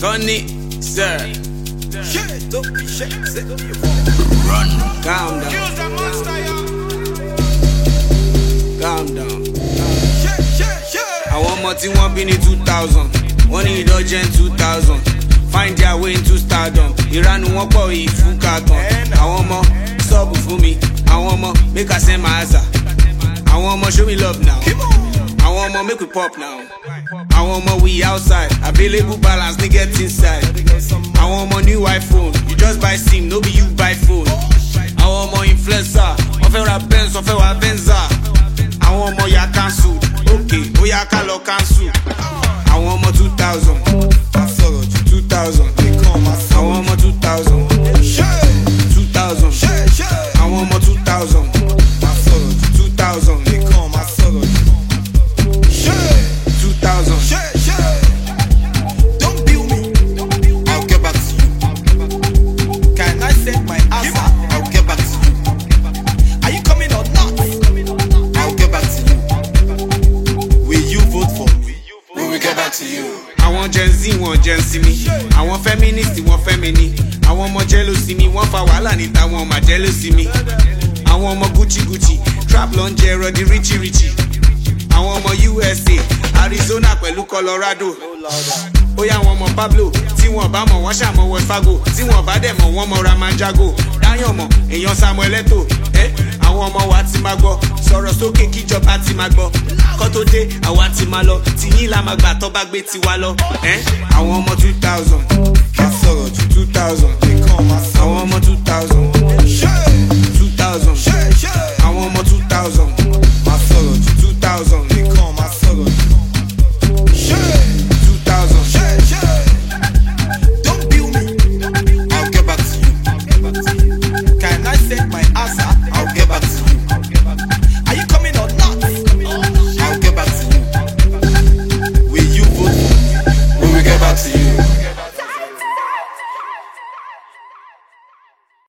Tony, sir. Run. Calm down. Calm down. Àwọn ọmọ tí wọ́n bí ní 2000, wọ́n ní ìdọ́jẹ́ 2000. Find their way into stardom. Ìranu wọn pọ̀ ìfúkà tán. Àwọn ọmọ sọ́ọ̀bù fún mi. Àwọn ọmọ make I send my answer. Àwọn ọmọ show me love now. Àwọn ọmọ make we pop now. Àwọn ọmọ we outside. Available balance ní get inside. Àwọn ọmọ new iPhone. You just buy SIM, no be you buy phone. Àwọn ọmọ influencer. Wọ́n fẹ́ ra Benz, wọ́n fẹ́ wa Benza. Àwọn ọmọ ya cancel. Okay, ó yá ká lọ cancel. Àwọn ọmọ 2000. 2000. Àwọn ọmọ 2000. 2000. Àwọn ọmọ 2000. 2000. 2000. Don't bill me. I'll get back to you. Can I send my answer? I'll get back to you. Are you coming or not? I'll get back to you. Will you vote for me? We will get back to you. Àwọn Gen Z wọn Gen Z mi. Àwọn feminist wọn femini. Àwọn ọmọ jealousy mi wọ́n fa wàhálà níta wọn ọmọ jealousy mi. Àwọn ọmọ Gucci trap ló ń jẹ ẹrọ di richie. Àwọn ọmọ USA Arizona pẹ̀lú Colorado. Ó yá àwọn ọmọ Pablo tí wọ́n bá mọ̀ wọ́n ṣàmọ̀ Wells Fargo. Tí wọ́n bá dẹ̀ mọ̀ wọ́n mọ̀ Ramanjago. Dáyọ̀ mọ̀ èèyàn Samuel Eto'o. Àwọn ọmọ wa ti máa gbọ́. Sọ̀rọ̀ sókè kíjọba ti máa gbọ́. Kọ́ tó dé àwa ti máa lọ. Tìyín la máa gbà tó bá gbé tiwa lọ. Àwọn ọmọ 2000. 2000. Àwọn ọmọ 2000. 2000.